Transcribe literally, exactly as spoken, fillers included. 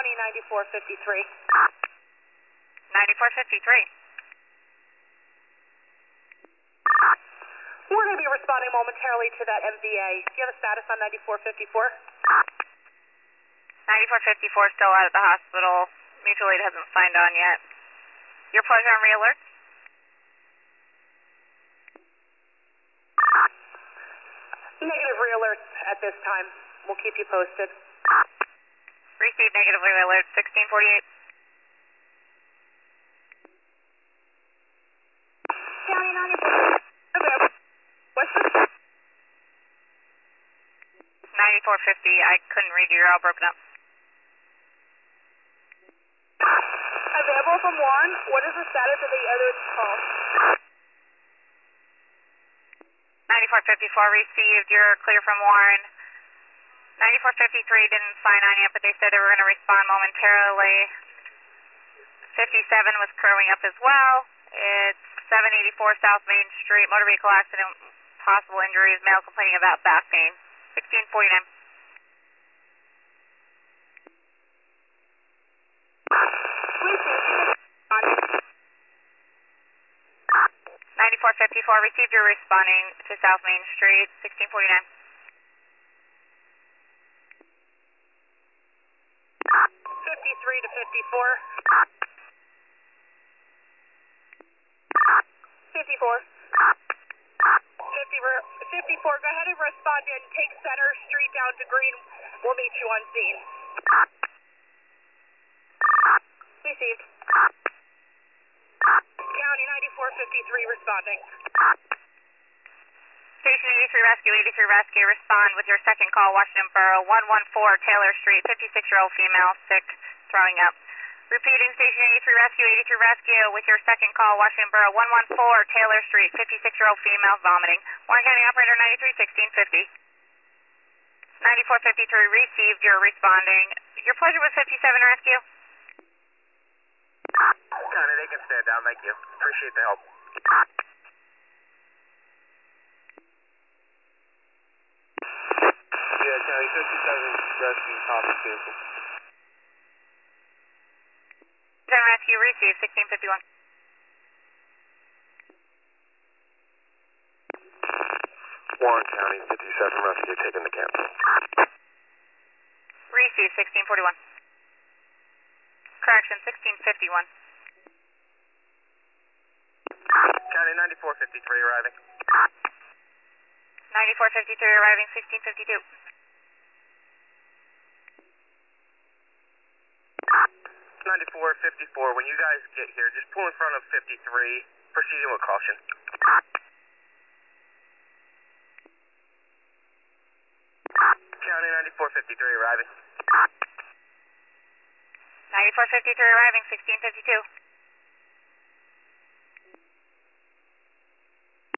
County ninety-four fifty-three. ninety-four fifty-three. We're going to be responding momentarily to that M V A. Do you have a status on ninety-four fifty-four? ninety-four fifty-four still out at the hospital. Mutual aid hasn't signed on yet. Your pleasure on re-alert? Negative re-alerts at this time. We'll keep you posted. Received negative re-alert, sixteen forty-eight. County ninety-four. What's this? ninety-four fifty, I couldn't read you, you're all broken up. Available from Warren. What is the status of the other call? ninety-four fifty-four received, you're clear from Warren. ninety-four fifty-three didn't sign on yet, but they said they were going to respond momentarily. fifty-seven was curling up as well. It's seven eighty-four South Main Street, motor vehicle accident, possible injuries, male complaining about back pain. sixteen forty-nine. ninety-four fifty-four received, you're responding to South Main Street, sixteen forty-nine. fifty-three to fifty-four. fifty-four. fifty, fifty-four, go ahead and respond and take Center Street down to Green. We'll meet you on scene. Received. County ninety-four fifty-three responding. Station eighty-three Rescue, eighty-three Rescue, respond with your second call, Washington Borough, one one four Taylor Street, fifty-six-year-old female, sick, throwing up. Repeating, Station eighty-three Rescue, eighty-three Rescue, with your second call, Washington Borough, one one four Taylor Street, fifty-six-year-old female, vomiting. Warren County Operator ninety-three sixteen fifty. ninety-four fifty-three received, you're responding. Your pleasure with fifty-seven Rescue. County, they can stand down, thank you. Appreciate the help. Yeah, County fifty-seven Rescue, copy, cancel. seven Rescue received, sixteen fifty-one. Warren County, fifty-seven Rescue, taking the cancel. Received, sixteen forty-one. Correction, sixteen fifty-one. County ninety-four fifty-three arriving. ninety-four fifty-three arriving, sixteen fifty-two. ninety-four fifty-four, when you guys get here, just pull in front of fifty-three, proceeding with caution. County ninety-four fifty-three arriving. ninety-four fifty-three arriving, sixteen fifty-two.